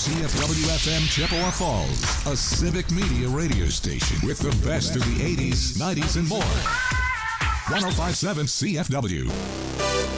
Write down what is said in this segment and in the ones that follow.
CFW-FM Chippewa Falls, a civic media radio station with the best of the 80s, 90s, and more. 105.7 CFW.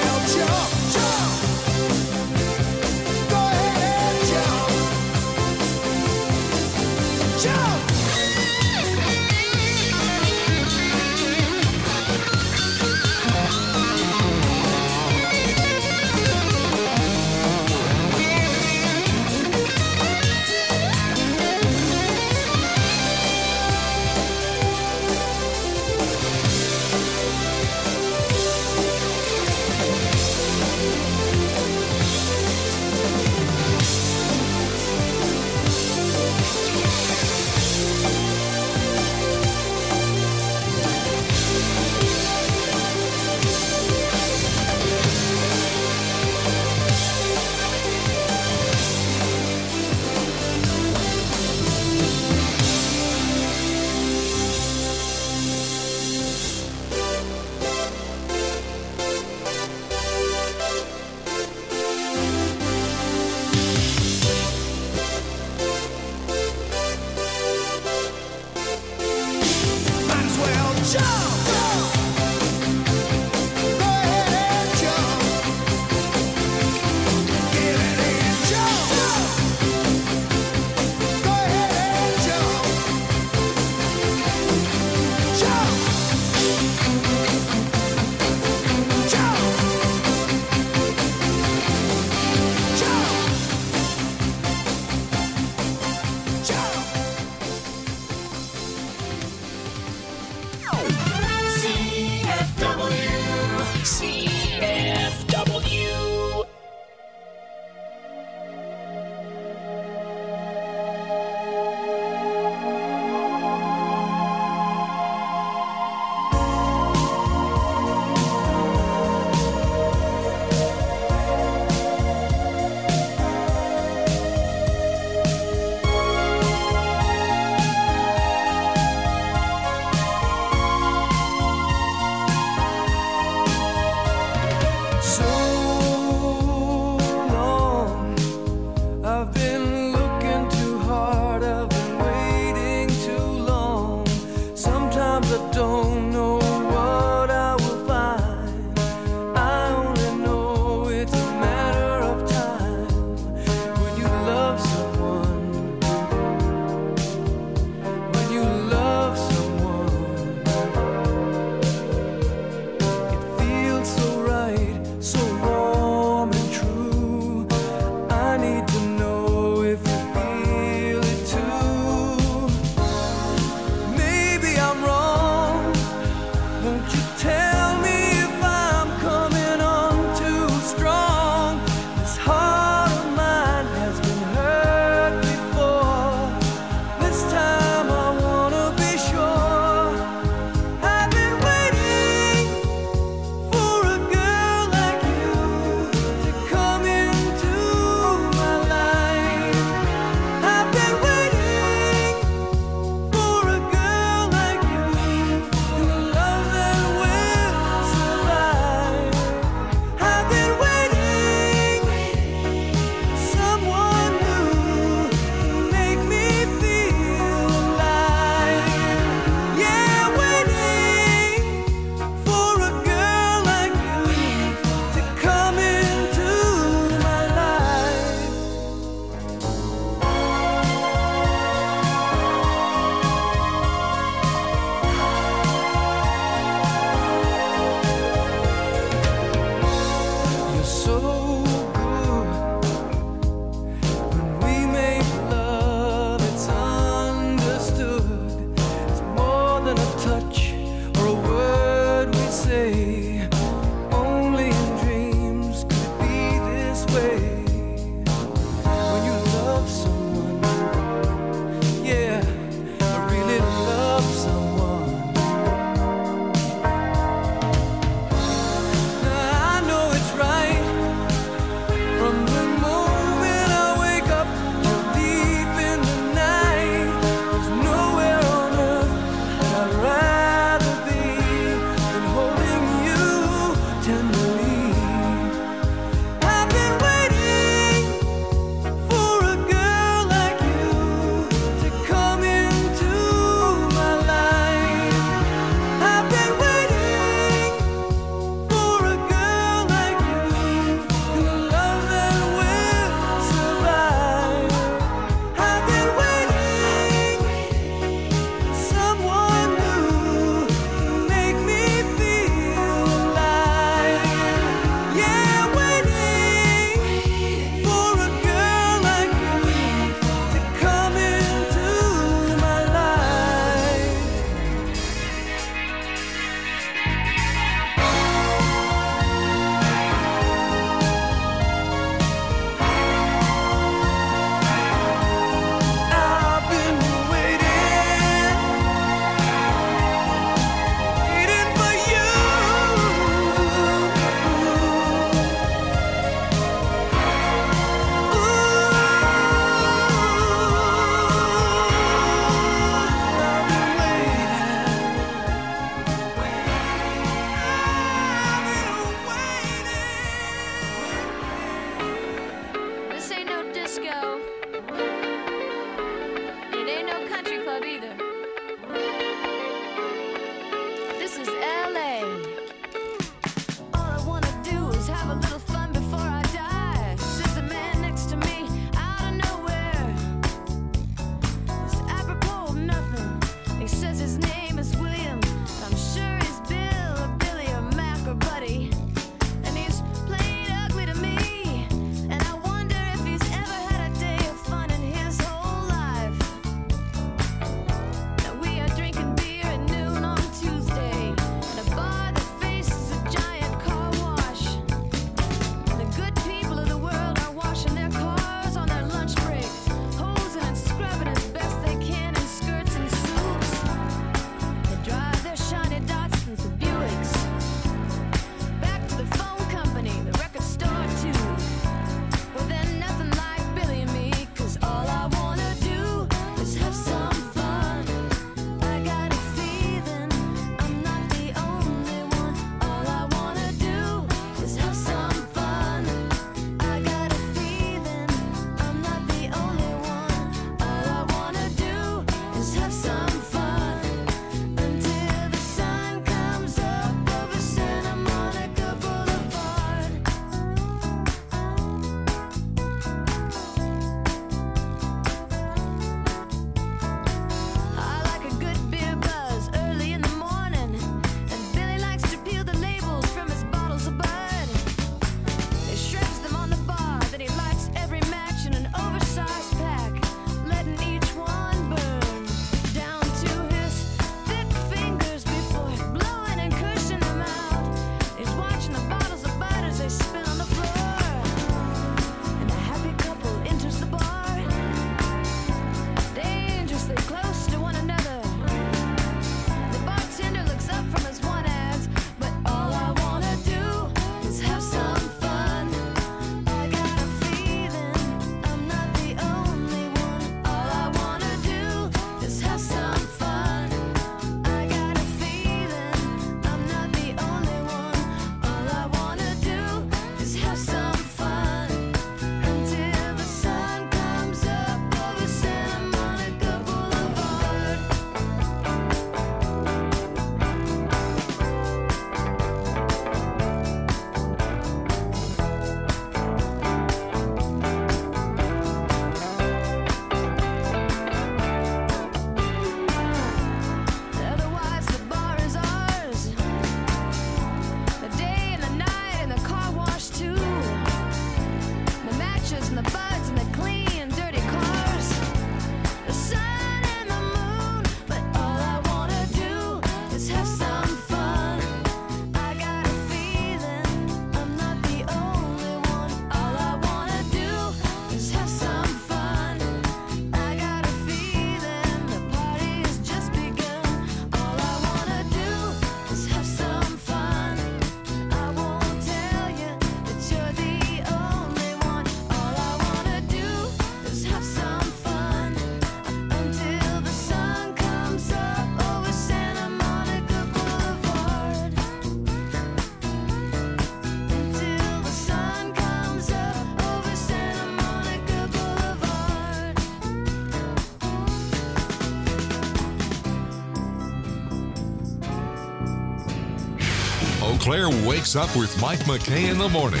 Eau Claire wakes up with Mike McKay in the morning.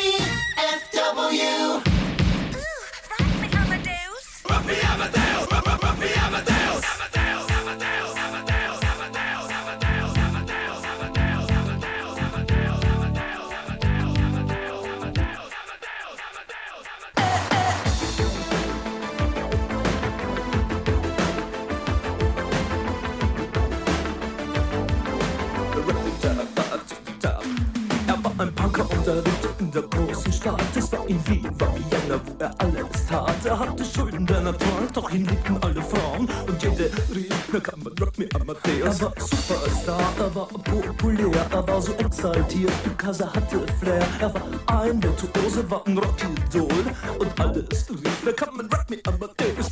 CFW. Rock me Amadeus. Rock me Amadeus. Rock me Amadeus. Ein Punker unterrichtet in der großen Stadt. Es war in Wien, war Vienna, wo er alles tat. Er hatte Schulden der Natur, doch ihn liebten alle Frauen. Und jede rief, na kann man Rock me Amadeus. Er war Superstar, er war populär, er war so exaltiert, because er hatte Flair. Er war ein Virtuose, war ein Rockidol. Und alles rief, na kann man Rock me Amadeus.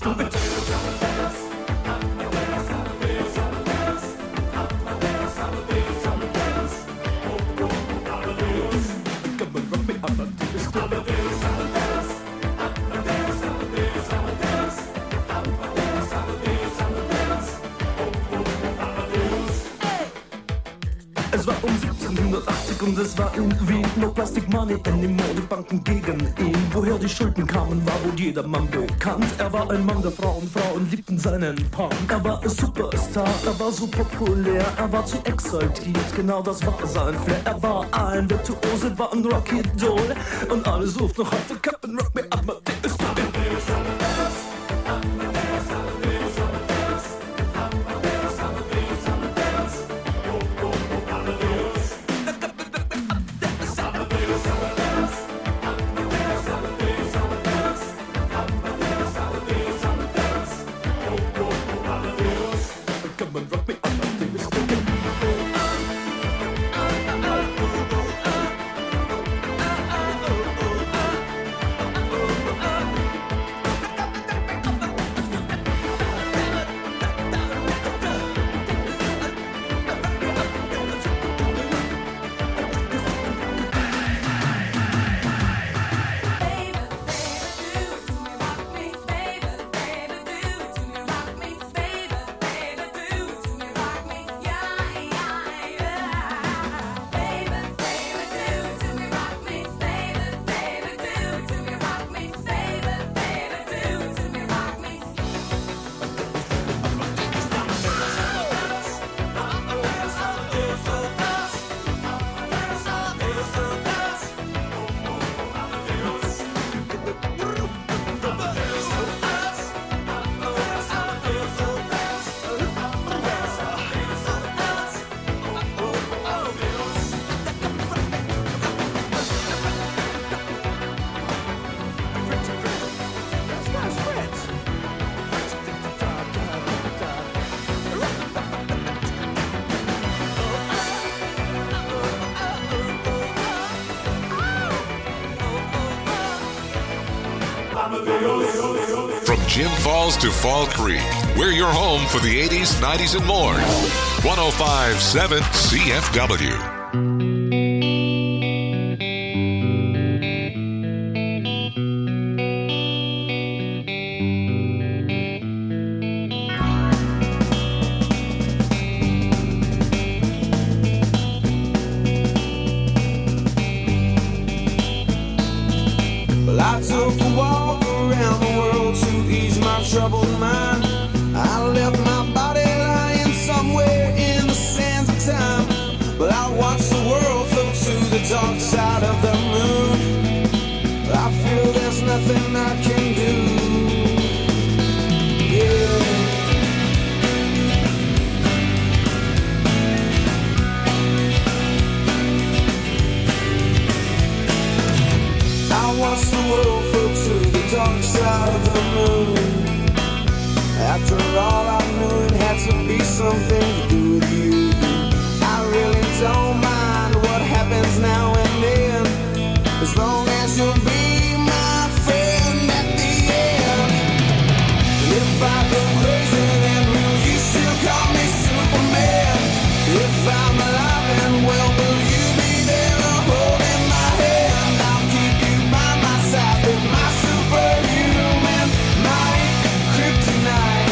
Es war um 1780 und es war in Wien. No Plastic Money in den Modebanken gegen ihn. Woher die Schulden kamen, war wohl jedermann bekannt. Er war ein Mann der Frauen, Frauen liebten seinen Punk. Er war ein Superstar, er war so populär, er war zu exaltiert, genau das war sein Flair. Er war ein Virtuose, war ein Rocky-Doll und alle suchten noch heute Captain Rock Me Amadeus. From Jim Falls to Fall Creek, we're your home for the 80s, 90s, and more. 105.7 CFW. I took a walk around the world to ease my troubled mind. I left my body lying somewhere in the sands of time. But I watched the world float to the dark side of the moon. I feel there's nothing I can do. Yeah. I watched the world float to the dark side of the moon. After all, I knew it had to be something to do with you. I really don't mind what happens now and then, as long as you'll be my friend at the end. And if I go crazy, then will you still call me Superman? If I'm alive and well, will you be there holding my hand? I'll keep you by my side with my superhuman might, kryptonite.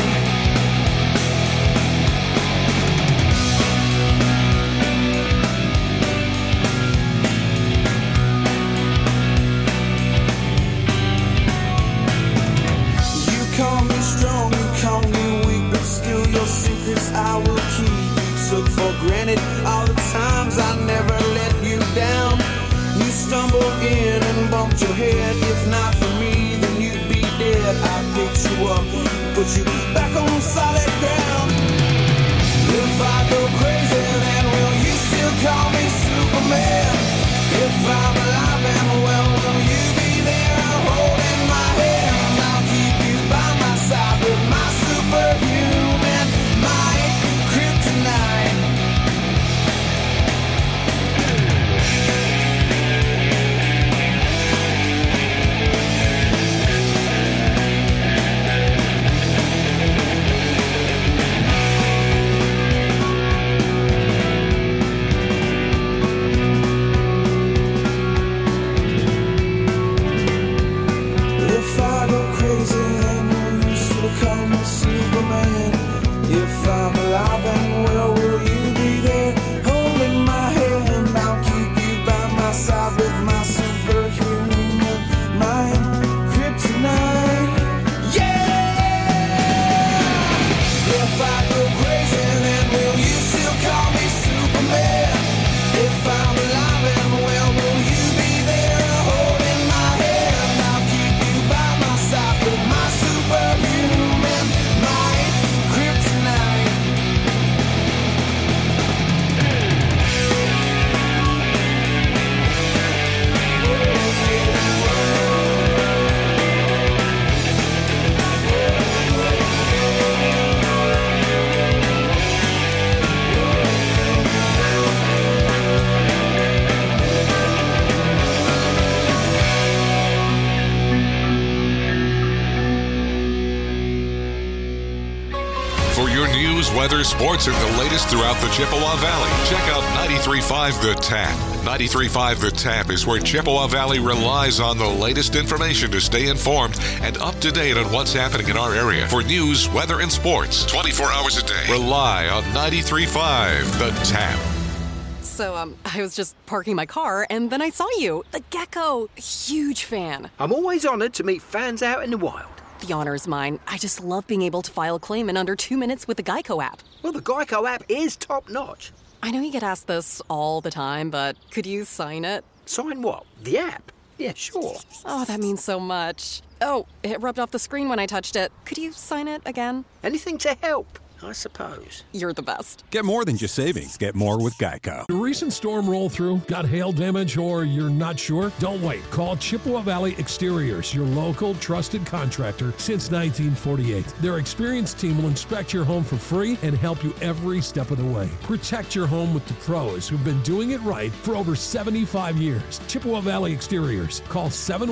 You call me strong, you call me weak, but still your secrets I will keep. Took for granted all the times I never let you down. You stumbled in and bumped your head. If not for me, then you'd be dead. I picked you up, put you back on solid ground. If I go crazy, then will you still call me Superman? If I'm alive and well, will you be there holding my hand? I'll keep you by my side with my superhuman might, kryptonite. weather, sports, and the latest throughout the Chippewa Valley. Check out 93.5 The Tap. 93.5 The Tap is where Chippewa Valley relies on the latest information to stay informed and up to date on what's happening in our area. For news, weather, and sports, 24 hours a day. Rely on 93.5 The Tap. So, I was just parking my car, and then I saw you. The Gecko. Huge fan. I'm always honored to meet fans out in the wild. The honor's mine. I just love being able to file a claim in under 2 minutes with the Geico app. Well, the Geico app is top-notch. I know you get asked this all the time, but could you sign it? Sign what? The app? Yeah, sure. Oh, that means so much. Oh, it rubbed off the screen when I touched it. Could you sign it again? Anything to help, I suppose. You're the best. Get more than just savings. Get more with Geico. A recent storm roll through, got hail damage, or you're not sure? Don't wait. Call Chippewa Valley Exteriors, your local trusted contractor since 1948. Their experienced team will inspect your home for free and help you every step of the way. Protect your home with the pros who've been doing it right for over 75 years. Chippewa Valley Exteriors. Call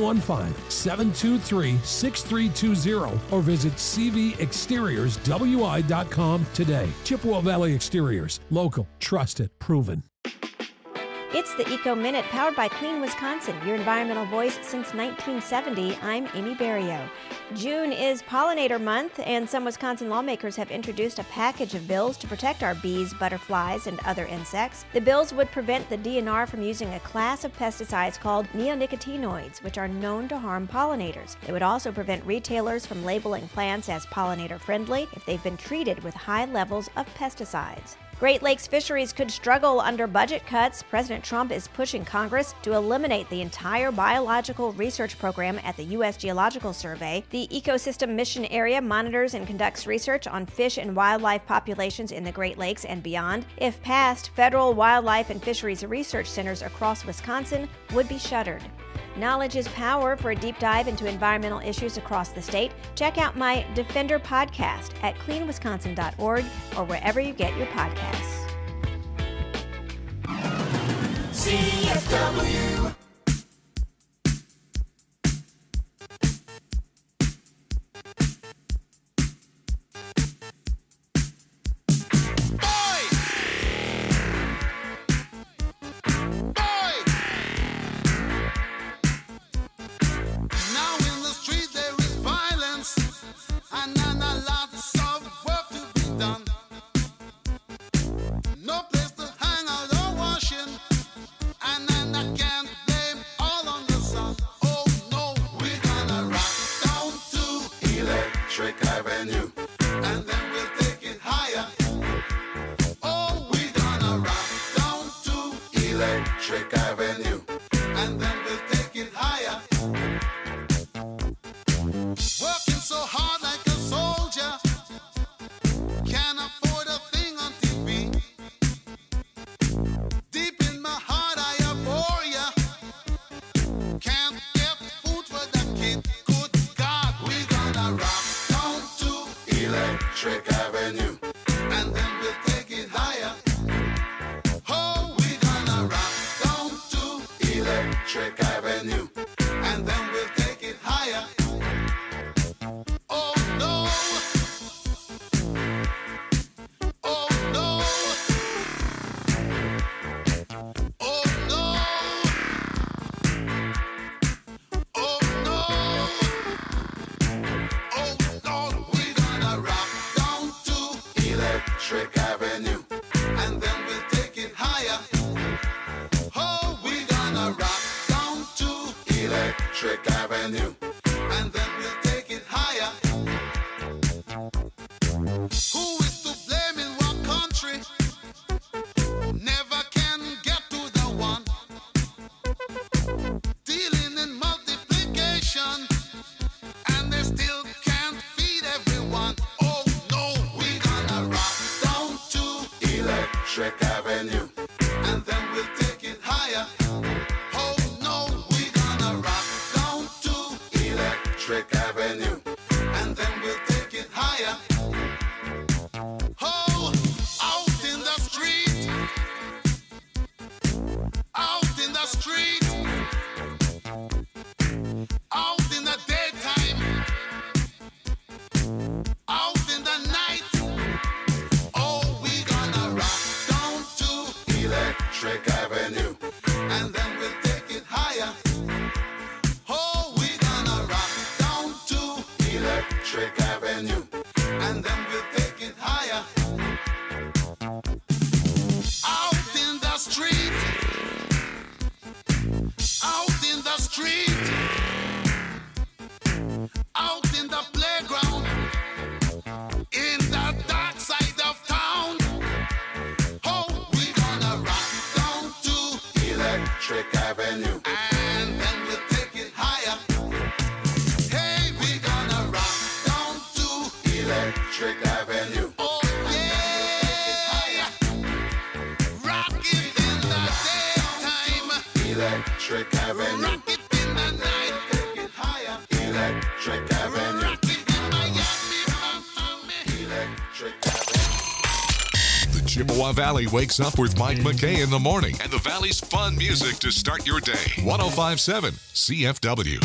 715-723-6320 or visit cvexteriorswi.com today. Chippewa Valley Exteriors. Local, trusted, proven. It's the Eco Minute, powered by Clean Wisconsin, your environmental voice since 1970. I'm Amy Berrio. June is Pollinator Month, and some Wisconsin lawmakers have introduced a package of bills to protect our bees, butterflies, and other insects. The bills would prevent the DNR from using a class of pesticides called neonicotinoids, which are known to harm pollinators. They would also prevent retailers from labeling plants as pollinator-friendly if they've been treated with high levels of pesticides. Great Lakes fisheries could struggle under budget cuts. President Trump is pushing Congress to eliminate the entire biological research program at the U.S. Geological Survey. The Ecosystem Mission Area monitors and conducts research on fish and wildlife populations in the Great Lakes and beyond. If passed, federal wildlife and fisheries research centers across Wisconsin would be shuttered. Knowledge is power. For a deep dive into environmental issues across the state, check out my Defender podcast at cleanwisconsin.org or wherever you get your podcasts. CFW. Electric Avenue. And then we'll take it higher. Oh, we're gonna rock down to Electric Avenue. And then we'll take it higher. Out in the street. Out in the street. Out in the playground. In the dark side of town. Oh, we're gonna rock down to Electric Avenue. And then we'll take it higher. Hey, we're gonna rock down to Electric Avenue. Oh, yeah. Rock it in the daytime. Electric Avenue. Rock it in the night. Take it higher. Electric Avenue. Rock it in Miami. Electric Avenue. The Chippewa Valley wakes up with Mike McKay in the morning and the Valley's fun music to start your day. 105.7 CFW.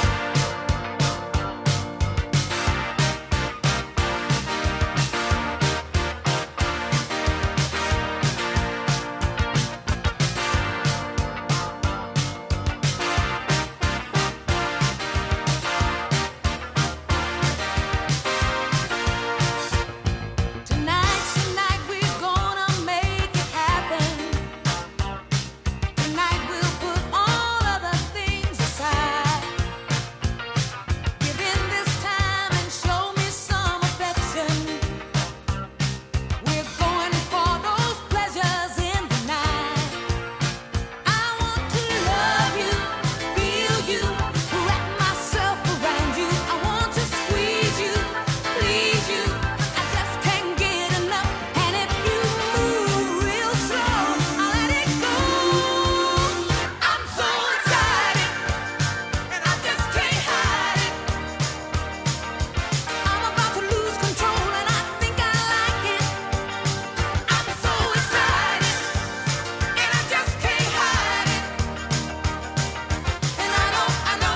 Tonight's the night we're gonna make it happen. Tonight we'll put all other things aside. Give in this time and show me some affection. We're going for those pleasures in the night. I want to love you, feel you, wrap myself around you. I want to squeeze you, please you. I just can't get enough. And if you move real slow, I'll let it go. I'm so excited, and I just can't hide it. I'm about to lose control, and I think I like it. I'm so excited, and I just can't hide it. And I know,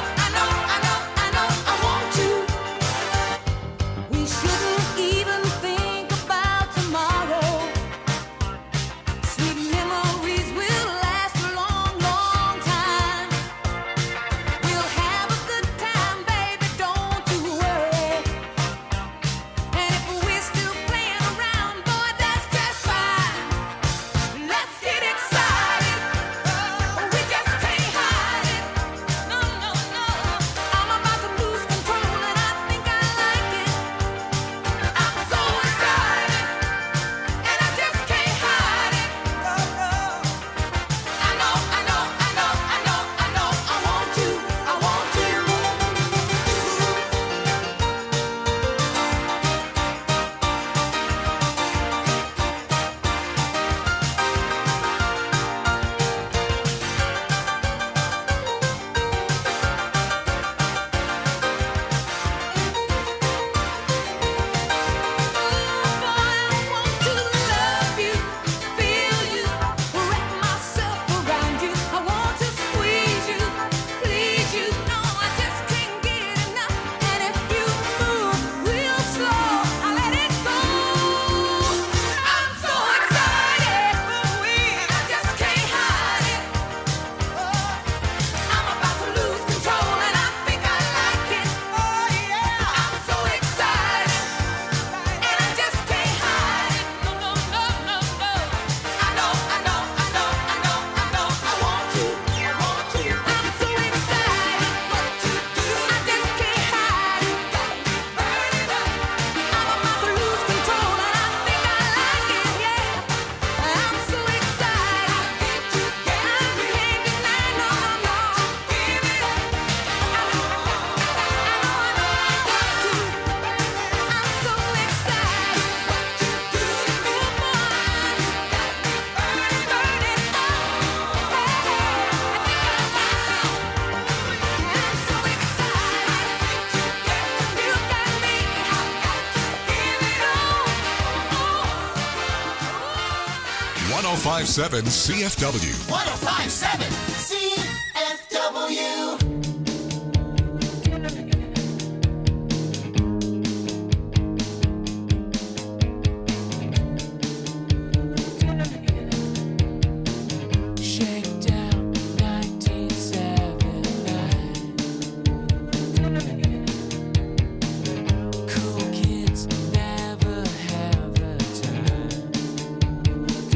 I want to. We shouldn't even think about tomorrow. Sweet memories will last a long, long time. We'll have a good time, baby, don't you worry. And if we're still playing around, boy, that's just fine. Let's get excited. We just can't hide it. No. I'm about to lose control, and I think I like it. I'm so excited, and I just can't hide it. I know, I want to. Love you, feel you, wrap myself around you. I want to squeeze you, please you. No, I just can't get enough. And if you move real slow, I'll let it go. I'm so excited, and I just can't hide it. I'm about to lose control, and I think I like it. Oh yeah, I'm so excited, and I just can't hide it. No. I know, I want to. I'm so excited, what to do? I just can't hide it. Burn it up. I'm about to lose control, and I think I like it. Yeah, I'm so excited. I can't deny, no. Give it up. I know, I want to. I'm so excited, what to do? Come on, burn it up. I'm so excited. You got me. I've got to give it all. 105.7 CFW. 105.7 CFW.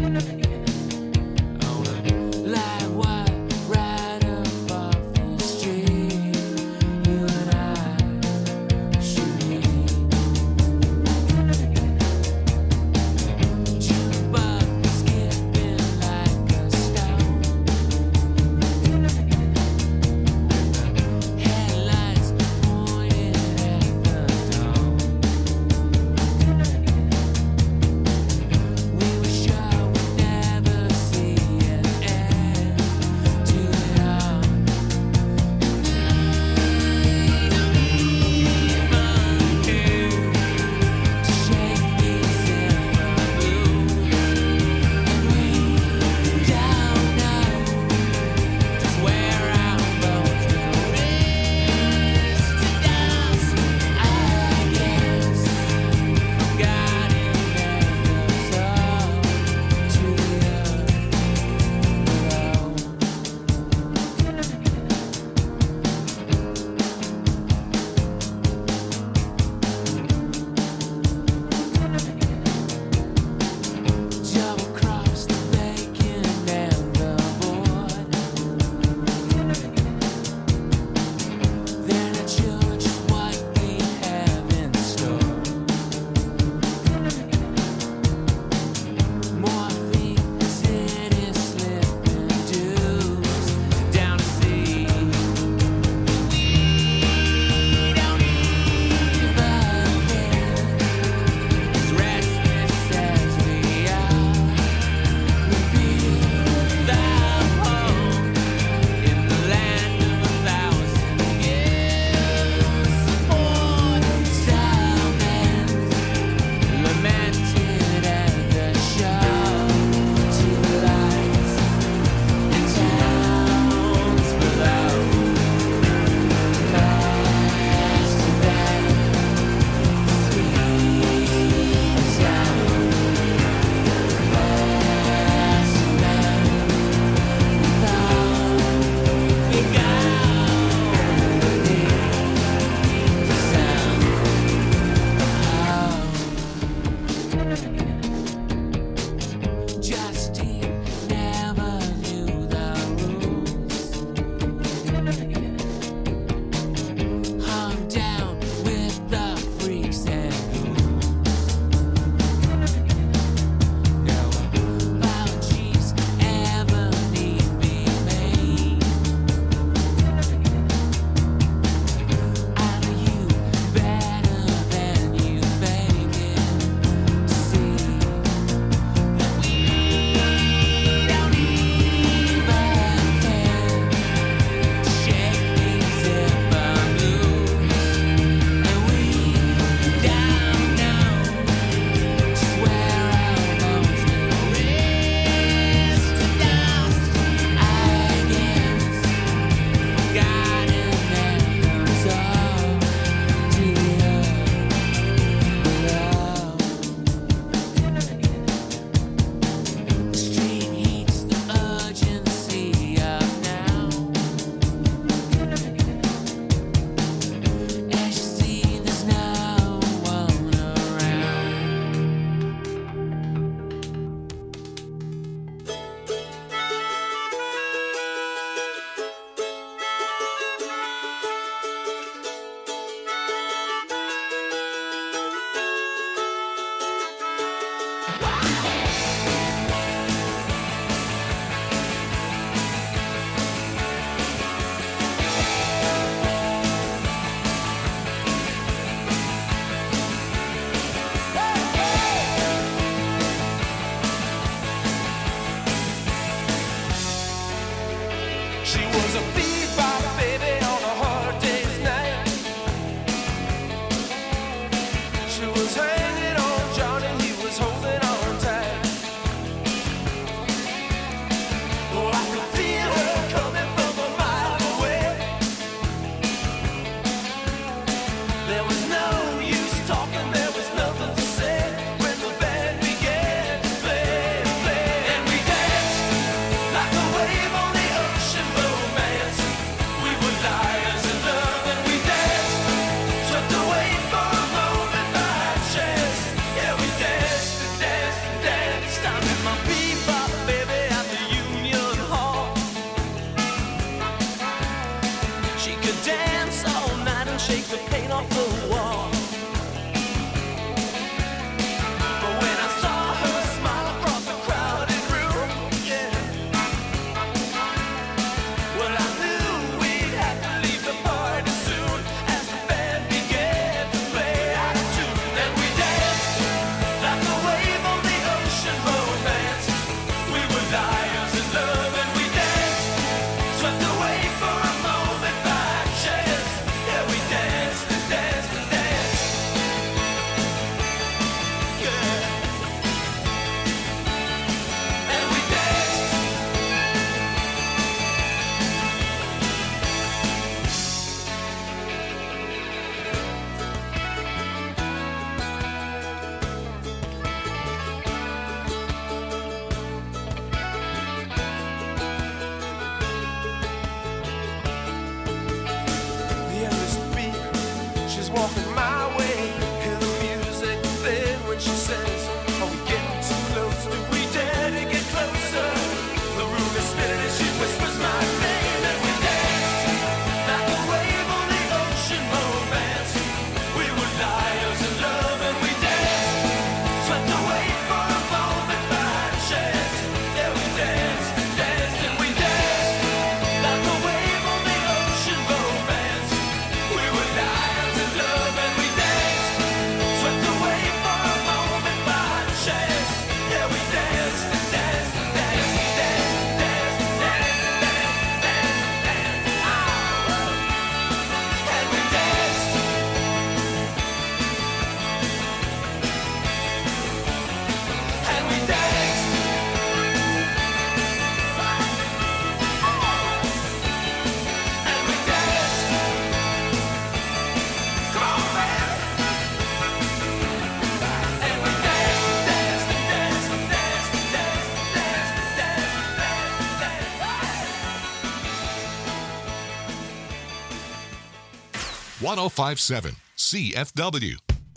Like a wave on the ocean, romance. 1057 CFW.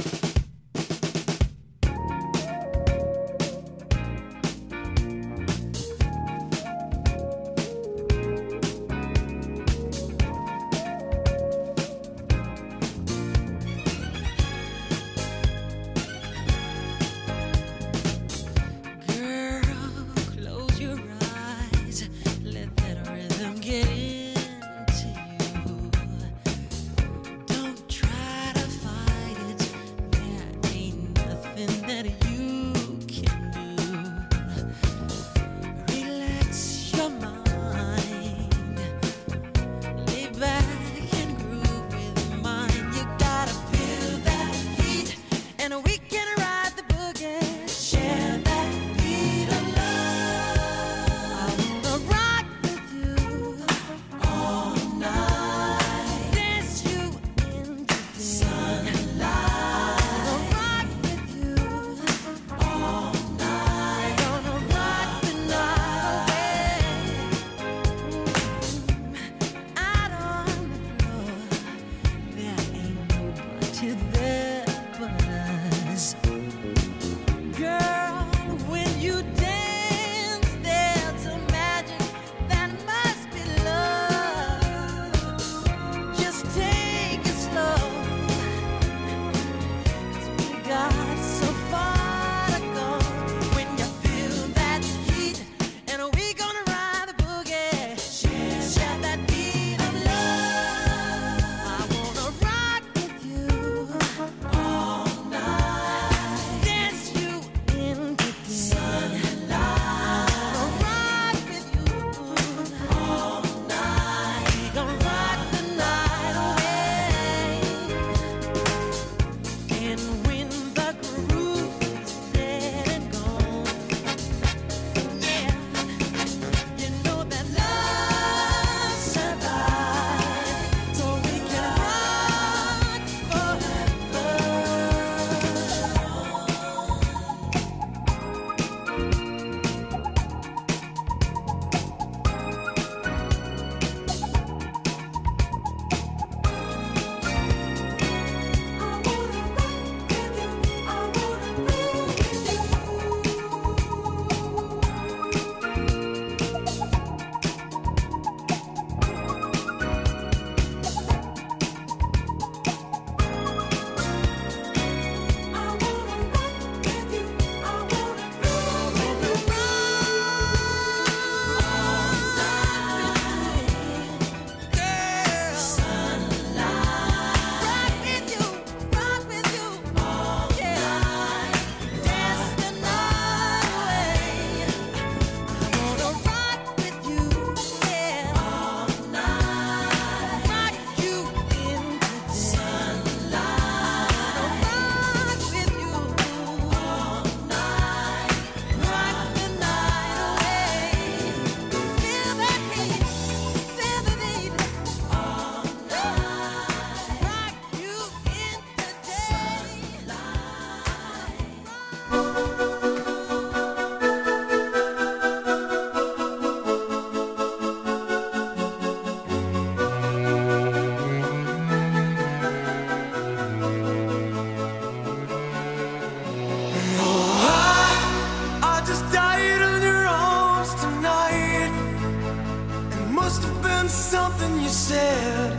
something you said.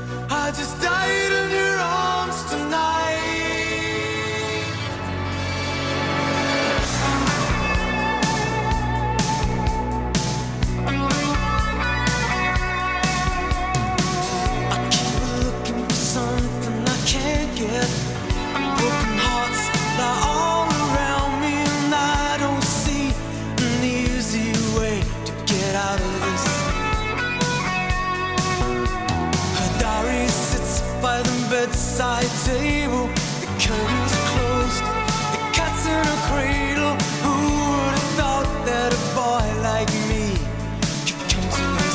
I just died in your arms tonight. I keep looking for something I can't get. Broken hearts lie all around me, and I don't see an easy way to get out of this. Her diary sits by the bedside table. The curtains closed, the cat's in a cradle. Who would have thought that a boy like me could come to this?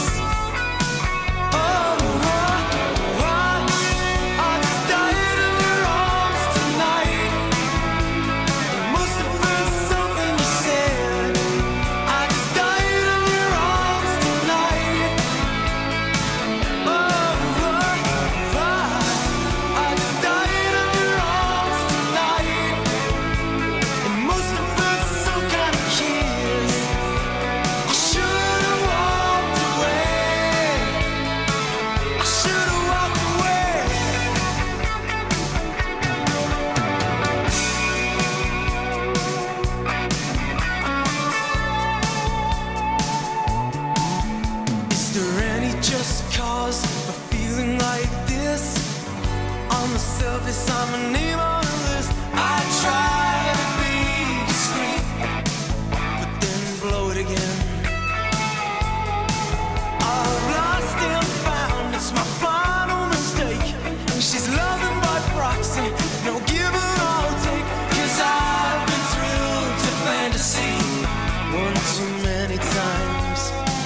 myself is on my name on the list. I try to be discreet, but then blow it again. I've lost and found, it's my final mistake. She's loving by proxy, no give and all take. 'Cause I've been thrilled to fantasy one too many times.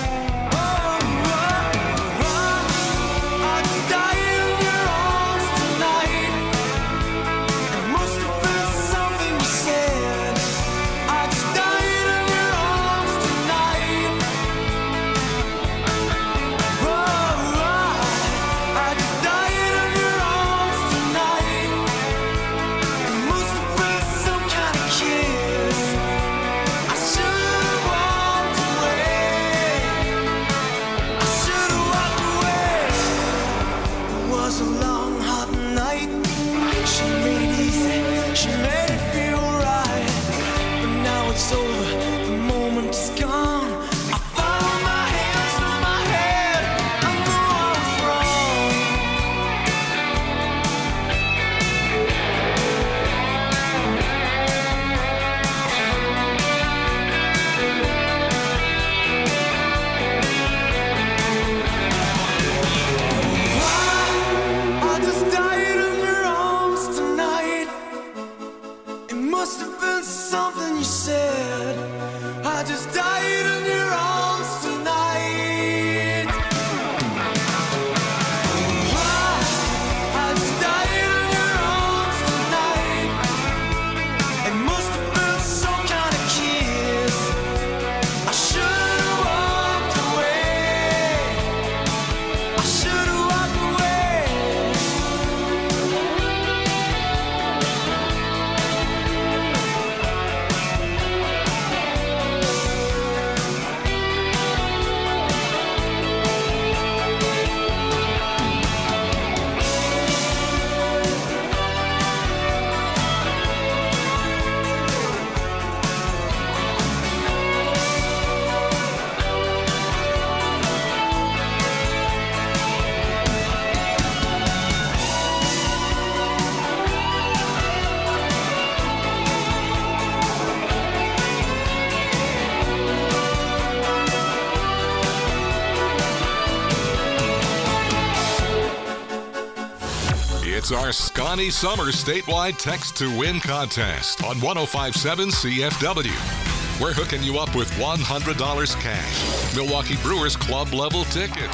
It's our Scotty Summer statewide text to win contest on 105.7 CFW. We're hooking you up with $100 cash, Milwaukee Brewers club level tickets,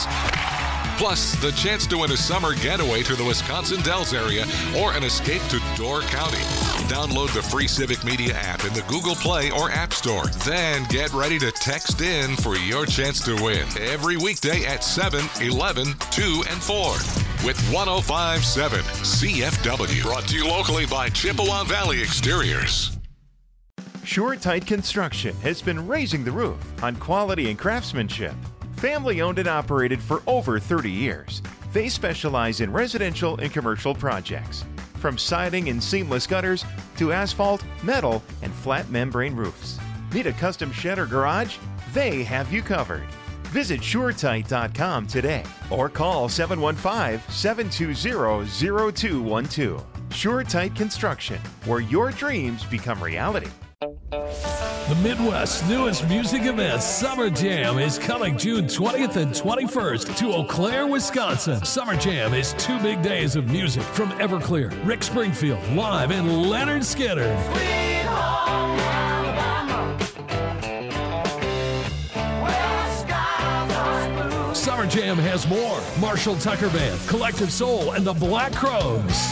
plus the chance to win a summer getaway to the Wisconsin Dells area or an escape to Door County. Download the free Civic Media app in the Google Play or App Store. Then get ready to text in for your chance to win every weekday at 7, 11, 2, and 4 with 105.7 CFW. Brought to you locally by Chippewa Valley Exteriors. SureTight Construction has been raising the roof on quality and craftsmanship. Family owned and operated for over 30 years. They specialize in residential and commercial projects, from siding and seamless gutters to asphalt, metal, and flat membrane roofs. Need a custom shed or garage? They have you covered. Visit SureTight.com today or call 715-720-0212. SureTight Construction, where your dreams become reality. The Midwest's newest music event, Summer Jam, is coming June 20th and 21st to Eau Claire, Wisconsin. Summer Jam is 2 big days of music from Everclear, Rick Springfield live, and Leonard Skinner. Summer Jam has more. Marshall Tucker Band, Collective Soul, and the Black Crowes.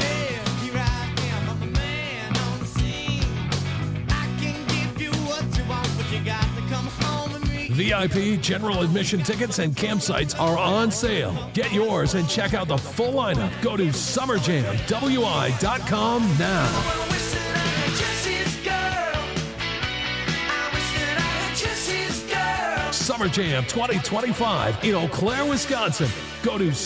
VIP, general admission tickets, and campsites are on sale. Get yours and check out the full lineup. Go to summerjamwi.com now. Summer Jam 2025 in Eau Claire, Wisconsin. Go to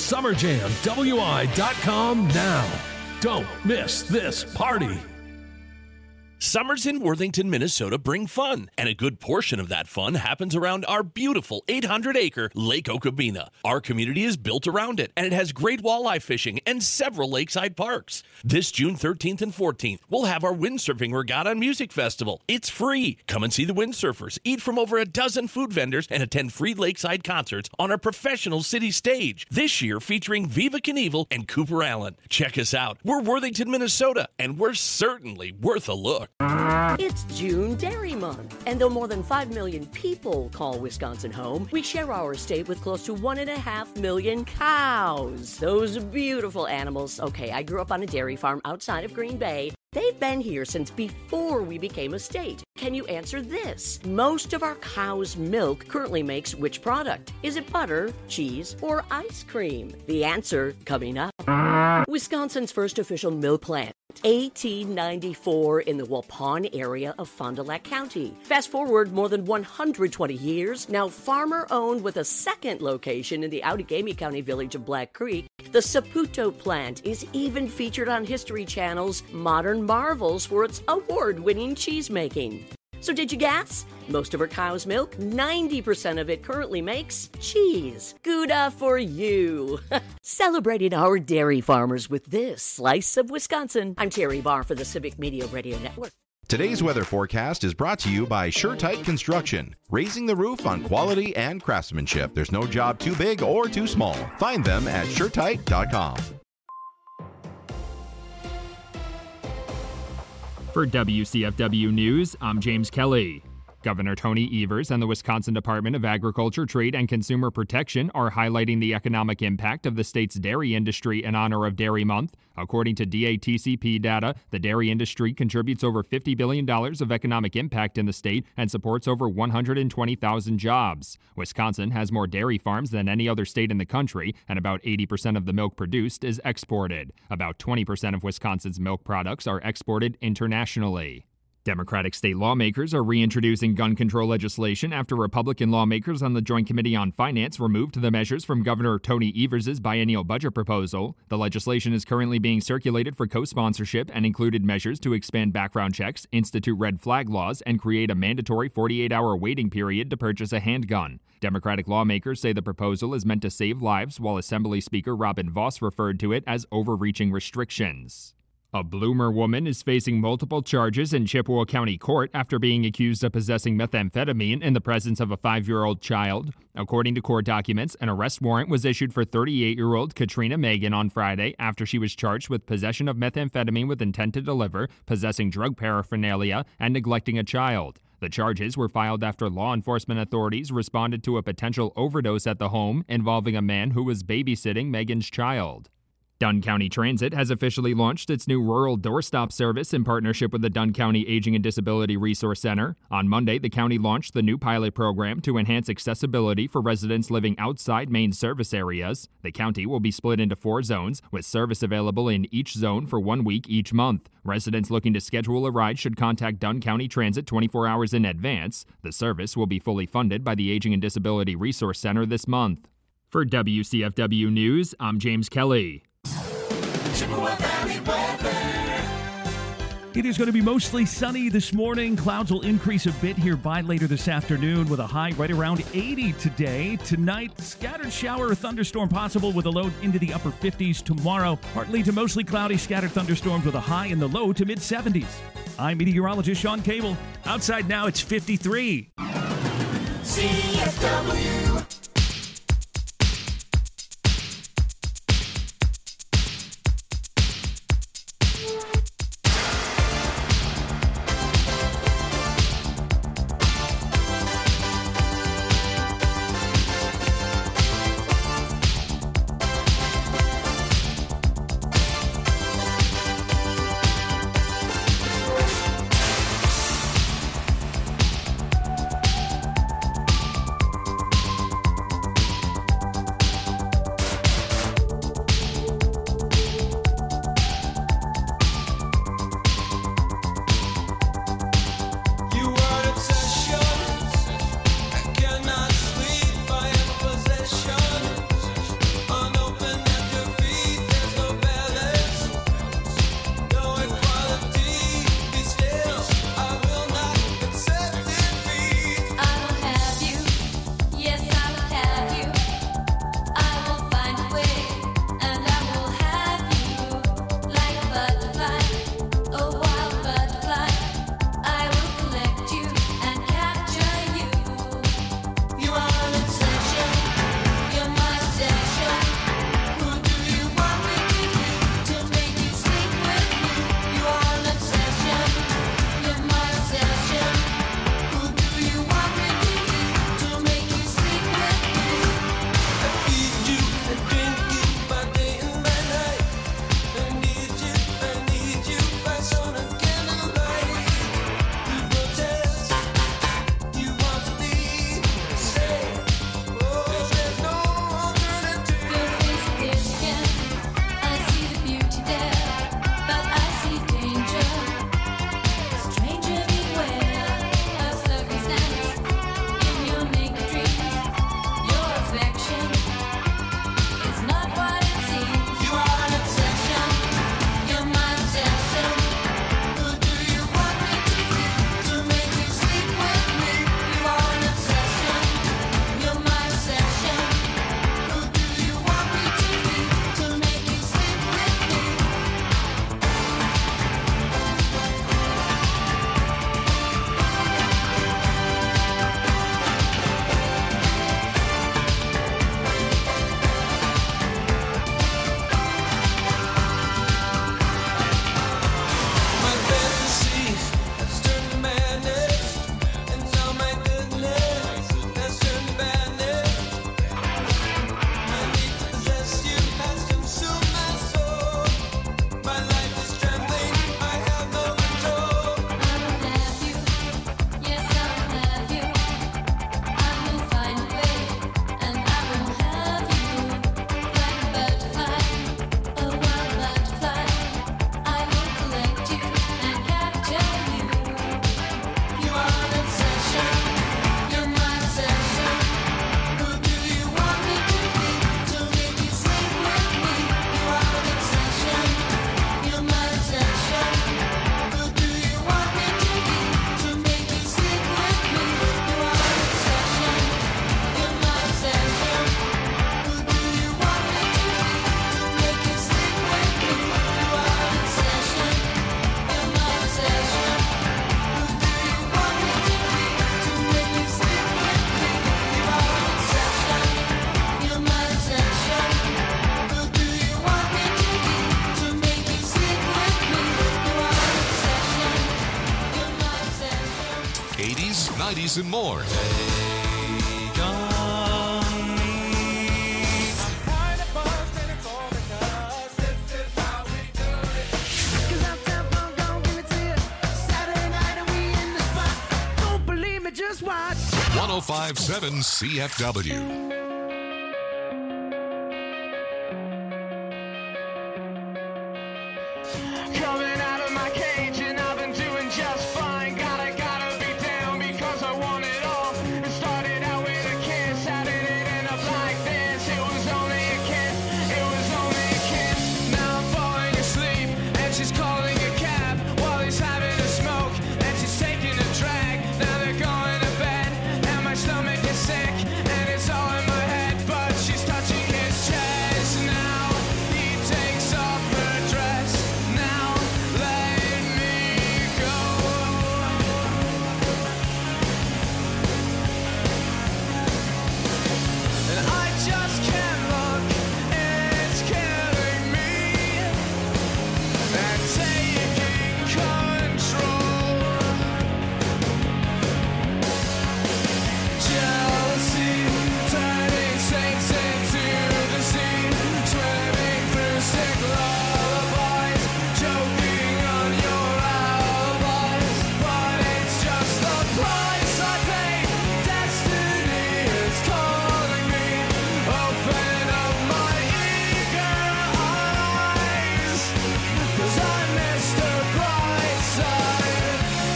summerjamwi.com now. Don't miss this party. Summers in Worthington, Minnesota bring fun, and a good portion of that fun happens around our beautiful 800-acre Lake Okabena. Our community is built around it, and it has great walleye fishing and several lakeside parks. This June 13th and 14th, we'll have our Windsurfing Regatta and Music Festival. It's free. Come and see the windsurfers, eat from over a dozen food vendors, and attend free lakeside concerts on our professional city stage. This year featuring Viva Knievel and Cooper Allen. Check us out. We're Worthington, Minnesota, and we're certainly worth a look. It's June Dairy Month, and though more than 5 million people call Wisconsin home, we share our state with close to 1.5 million cows. Those beautiful animals. Okay, I grew up on a dairy farm outside of Green Bay. They've been here since before we became a state. Can you answer this? Most of our cow's milk currently makes which product? Is it butter, cheese, or ice cream? The answer coming up. Wisconsin's first official milk plant. 1894 in the Waupun area of Fond du Lac County. Fast forward more than 120 years, now farmer-owned with a second location in the Outagamie County village of Black Creek, the Saputo plant is even featured on History Channel's Modern Marvels for its award-winning cheese-making. So did you guess? Most of our cow's milk, 90% of it currently makes cheese. Gouda for you. Celebrating our dairy farmers with this slice of Wisconsin. I'm Terry Barr for the Civic Media Radio Network. Today's weather forecast is brought to you by SureTight Construction, raising the roof on quality and craftsmanship. There's no job too big or too small. Find them at SureTight.com. For WCFW News, I'm James Kelly. Governor Tony Evers and the Wisconsin Department of Agriculture, Trade, and Consumer Protection are highlighting the economic impact of the state's dairy industry in honor of Dairy Month. According to DATCP data, the dairy industry contributes over $50 billion of economic impact in the state and supports over 120,000 jobs. Wisconsin has more dairy farms than any other state in the country, and about 80% of the milk produced is exported. About 20% of Wisconsin's milk products are exported internationally. Democratic state lawmakers are reintroducing gun control legislation after Republican lawmakers on the Joint Committee on Finance removed the measures from Governor Tony Evers' biennial budget proposal. The legislation is currently being circulated for co-sponsorship and included measures to expand background checks, institute red flag laws, and create a mandatory 48-hour waiting period to purchase a handgun. Democratic lawmakers say the proposal is meant to save lives, while Assembly Speaker Robin Vos referred to it as overreaching restrictions. A Bloomer woman is facing multiple charges in Chippewa County Court after being accused of possessing methamphetamine in the presence of a 5-year-old child. According to court documents, an arrest warrant was issued for 38-year-old Katrina Megan on Friday after she was charged with possession of methamphetamine with intent to deliver, possessing drug paraphernalia, and neglecting a child. The charges were filed after law enforcement authorities responded to a potential overdose at the home involving a man who was babysitting Megan's child. Dunn County Transit has officially launched its new rural doorstop service in partnership with the Dunn County Aging and Disability Resource Center. On Monday, the county launched the new pilot program to enhance accessibility for residents living outside main service areas. The county will be split into 4 zones, with service available in each zone for 1 week each month. Residents looking to schedule a ride should contact Dunn County Transit 24 hours in advance. The service will be fully funded by the Aging and Disability Resource Center this month. For WCFW News, I'm James Kelly. Chippewa Valley weather. It is going to be mostly sunny this morning. Clouds will increase a bit here by later this afternoon with a high right around 80 today. Tonight, scattered shower or thunderstorm possible with a low into the upper 50s. Tomorrow, partly to mostly cloudy scattered thunderstorms with a high in the low to mid 70s. I'm meteorologist Sean Cable. Outside now, it's 53. CFW. 80s, and more. Just watch. 105.7 CFW. Coming out of my cage and I've been doing just fine. Gotta be down because I want it all. It started out with a kiss. How did it end up like this? It was only a kiss. It was only a kiss. Now I'm falling asleep and she's calling a cab while he's having a smoke and she's taking a drag. Now they're going to bed and my stomach is sick and it's all in my head, but she's touching his chest. Now he takes off her dress. Now let me go. And I just can't look. It's killing me. And taking control. Jealousy turning saints into the sea, swimming through sick lullabies, choking on your alibis. But it's just the price I pay. Destiny is calling me. Open up my eager eyes, 'cause I missed the bright side.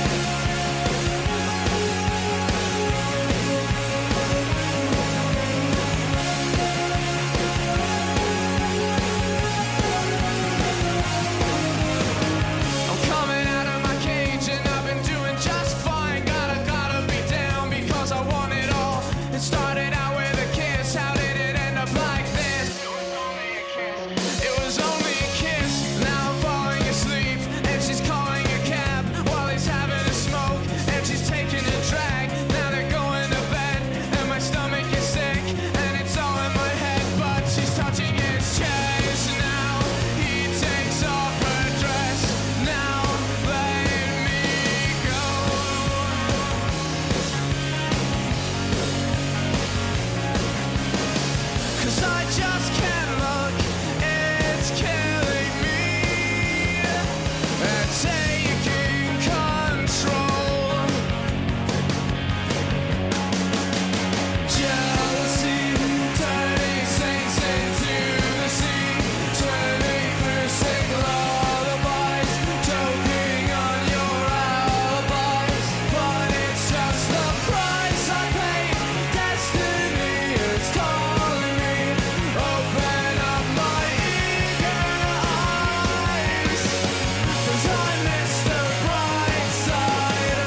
I'm coming out of my cage and I've been doing just fine. Gotta be down because I want it all. It started out with a kiss. How did it end up like this? It was only a kiss. Now I'm falling asleep and she's calling a cab while he's having a smoke and she's taking a drag. Now they're going to bed and my stomach is sick and it's all in my head, but she's touching his chest. Now he takes off her dress. Now let me go. 'Cause I just can't look. It's killing me. And taking control. Jealousy turning saints into the sea, swimming through sick lullabies, choking on your alibis. But it's just the price I pay. Destiny is calling me. Open up my eager eyes, 'cause I missed the bright side.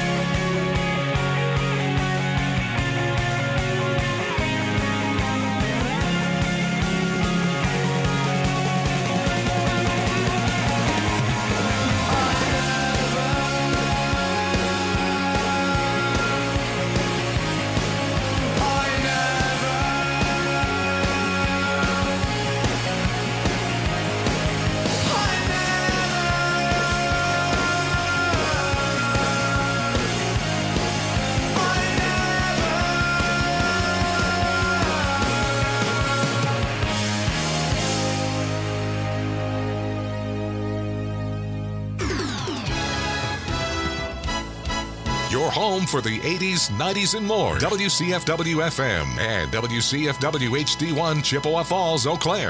Your home for the 80s, 90s, and more. WCFW FM and WCFW HD1 Chippewa Falls, Eau Claire.